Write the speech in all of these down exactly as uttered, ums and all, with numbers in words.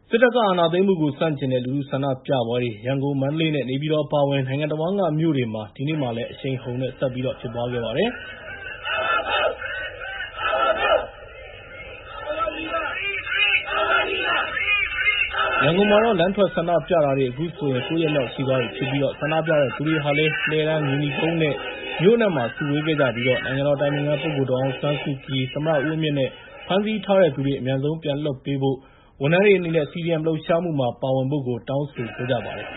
စစ်တပ်ကအာဏာသိမ်းမှုကိုဆန့်ကျင်တဲ့လူထုဆန္ဒပြပွဲတွေရန်ကုန်၊ မန္တလေးနဲ့ နေပြည်တော်အပါအဝင်နိုင်ငံတဝန်းကမြို့တွေမှာဒီနေ့မှလည်းအရှိန်အဟုန်နဲ့ဆက်ပြီးတော့ဖြစ်ပွားခဲ့ပါတယ်။ ရန်ကုန်မှာတော့လမ်းထွက်ဆန္ဒပြတာတွေအခုဆိုရင် ကိုး ရက်မြောက်ရှိသွားပြီဖြစ်ပြီး ဆန္ဒပြတဲ့သူတွေဟာလည်း လှည်းတန်း၊ မြေနီကုန်းနဲ့ မြို့အနှံ့မှာစုဝေးခဲ့ကြပြီး နိုင်ငံတော်အတိုင်ပင်ခံပုဂ္ဂိုလ်ဒေါ်အောင်ဆန်းစုကြည်၊ သမ္မတဦးဝင်းမြင့်နဲ့ ဖမ်းဆီးထားတဲ့သူတွေအမြန်ဆုံးပြန်လွှတ်ပေးဖို့၊ ဝန်ထမ်းတွေအနေနဲ့ စီဒီအမ် လှုပ်ရှားမှုမှာပါဝင်ဖို့ကိုတောင်းဆိုခဲ့ကြပါတယ်။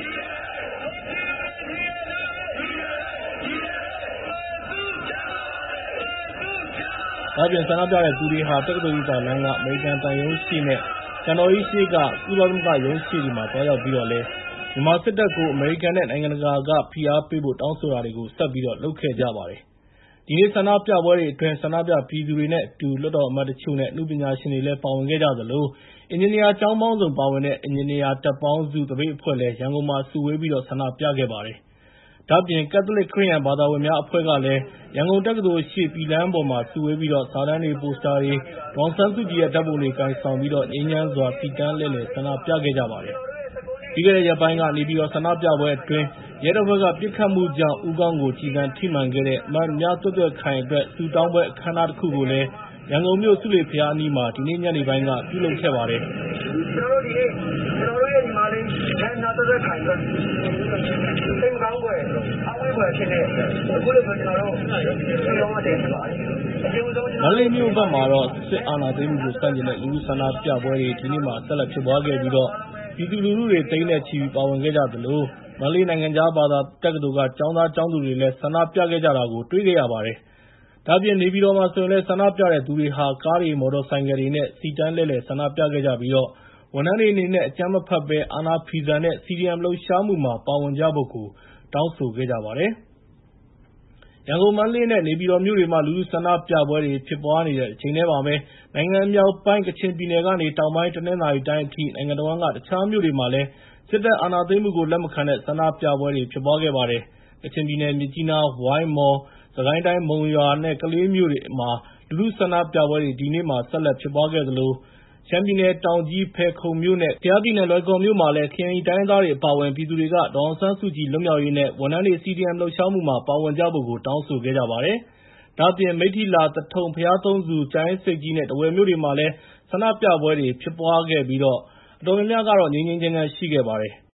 ဒါ့အပြင်ဆန္ဒပြတဲ့သူတွေဟာ တက္ကသိုလ်ရိပ်သာလမ်းက အမေရိကန်သံရုံးရှေ့နဲ့ ကန်တော်ကြီးရှေ့က ကုလသမဂ္ဂရုံးရှေ့တွေမှာသွားရောက်ပြီးတော့လည်း မြန်မာစစ်တပ်ကို အမေရိကန်နဲ့ နိုင်ငံတကာက ဖိအားပေးဖို့တောင်းဆိုတာတွေကို ဆက်ပြီးတော့လုပ်ခဲ့ကြပါတယ်။ ဒီနေ့ဆန္ဒပြပွဲတွေအတွင်း ဆန္ဒပြပြည်သူတွေနဲ့အတူ လွှတ်တော်အမတ်တချို့နဲ့ အနုပညာရှင်တွေလည်းပါဝင်ခဲ့ကြသလို အင်ဂျင်နီယာကျောင်းပေါင်းစုံပါဝင်တဲ့ အင်ဂျင်နီယာတပ်ပေါင်းစု သပိတ်အဖွဲ့လည်း ရန်ကုန်မှာစုဝေးပြီးတော့ ဆန္ဒပြခဲ့ပါတယ်။ ဒါ့အပြင် ကက်သလစ်ခရစ်ယာန်ဘာသာဝင်များအဖွဲ့ကလည်း ရန်ကုန်တက္ကသိုလ်ရှေ့ ပြည်လမ်းပေါ်မှာစုဝေးပြီး စာတန်းတွေ၊ ပိုစတာတွေ၊ ဒေါ်အောင်ဆန်းစုကြည်ရဲ့ဓာတ်ပုံတွေကိုင်ဆောင်ပြီး ငြိမ်းချမ်းစွာ စီတန်းလှည့်လည်ဆန္ဒပြခဲ့ကြပါတယ်။ ပြီးခဲ့တဲ့ရက်ပိုင်းက နေပြည်တော်ဆန္ဒပြပွဲအတွင်း ရဲတပ်ဖွဲ့က ပစ်ခတ်မှုကြောင့် ဦးခေါင်းကိုကျည်ဆံထိမှန်ခဲ့တဲ့ မမြသွဲ့သွဲ့ခိုင်အတွက် ဆုတောင်းပွဲအခမ်းအနားတခုကိုလည်း ရန်ကုန်မြို့ ဆူးလေဘုရားအနီးမှာ ဒီနေ့ညနေပိုင်းက ပြုလုပ်ခဲ့ပါတယ်။ကျနော်တို့ဒီနေ့ ကျနော်တို့ရဲ့ညီမလေး မမြသွဲ့သွဲ့ခိုင်အတွက် စိတ်မကောင်းဖွယ် အားမွေးဖွယ်ဖြစ်တဲ့ အခုလိုမျိုးကျနော်တို့ ဆုတောင်းရခြင်းဖြစ်ပါတယ်။မန္တလေးမြို့ဘက်မှာတော့ စစ်အာဏာသိမ်းမှုကိုဆန့်ကျင်တဲ့လူထုဆန္ဒပြပွဲတွေ ဒီနေ့မှာ ဆက်လက်ဖြစ်ပွားခဲ့ပြီး ပြည်သူလူထုတွေသိန်းနဲ့ချီပြီးပါဝင်ခဲ့ကြသလို မန္တလေးနိုင်ငံခြားဘာသာတက္ကသိုလ်က ကျောင်းသားကျောင်းသူတွေလည်း ဆန္ဒပြခဲ့ကြတာကို တွေ့ခဲ့ရပါတယ်။ ဒါ့အပြင် နေပြည်တော်မှာဆိုရင်လည်း ဆန္ဒပြတဲ့သူတွေဟာ ကားတွေ၊ မော်တော်ဆိုင်ကယ်တွေနဲ့ စီတန်းလှည့်လည်ဆန္ဒပြခဲ့ကြပြီး ဝန်ထမ်းတွေအနေနဲ့ အကြမ်းမဖက်ဘဲ အာဏာဖီဆန်တဲ့ စီဒီအမ် လှုပ်ရှားမှုမှာပါဝင်ကြဖို့ကို တောင်းဆိုခဲ့ကြပါတယ်။ ရန်ကုန်၊ မန္တလေးနဲ့ နေပြည်တော်မြို့တွေမှာ လူထုဆန္ဒပြပွဲတွေဖြစ်ပွားနေတဲ့တချိန်တည်းမှာပဲ နိုင်ငံမြောက်ပိုင်း ကချင်ပြည်နယ်ကနေ တောင်ပိုင်း တနင်္သာရီတိုင်းအထိ နိုင်ငံတဝန်းက တခြားမြို့တွေမှာလည်း စစ်တပ်အာဏာသိမ်းမှုကိုလက်မခံတဲ့ ဆန္ဒပြပွဲတွေဖြစ်ပွားခဲ့ပါတယ်။ ကချင်ပြည်နယ် မြစ်ကြီးနား၊ ဝိုင်းမော်၊ စစ်ကိုင်းတိုင်း မုံရွာနဲ့ ကလေးမြို့တွေမှာ လူထုဆန္ဒပြပွဲတွေ ဒီနေ့မှာ ဆက်လက်ဖြစ်ပွားခဲ့သလို ရှမ်းပြည်နယ် တောင်ကြီး၊ ဖယ်ခုံမြို့နဲ့ ကယားပြည်နယ် လွိုင်ကော်မြို့မှာလည်း ခရိုင်တိုင်းရင်းသားတွေအပါအဝင် ပြည်သူတွေက ဒေါ်အောင်ဆန်းစုကြည်လွတ်မြောက်ရေးနဲ့ ဝန်ထမ်းတွေ စီဒီအမ် လှုပ်ရှားမှုမှာပါဝင်ကြဖို့ကို တောင်းဆိုခဲ့ကြပါတယ်။ ဒါ့အပြင် မိတ္ထီလာ၊ သထုံ၊ ဘုရားသုံးဆူ၊ ကြာအင်းဆိပ်ကြီးနဲ့ ထားဝယ်မြို့တွေမှာလည်း ဆန္ဒပြပွဲတွေဖြစ်ပွားခဲ့ပြီး အတော်များများကတော့ ငြိမ်းငြိမ်းချမ်းချမ်းရှိခဲ့ပါတယ်။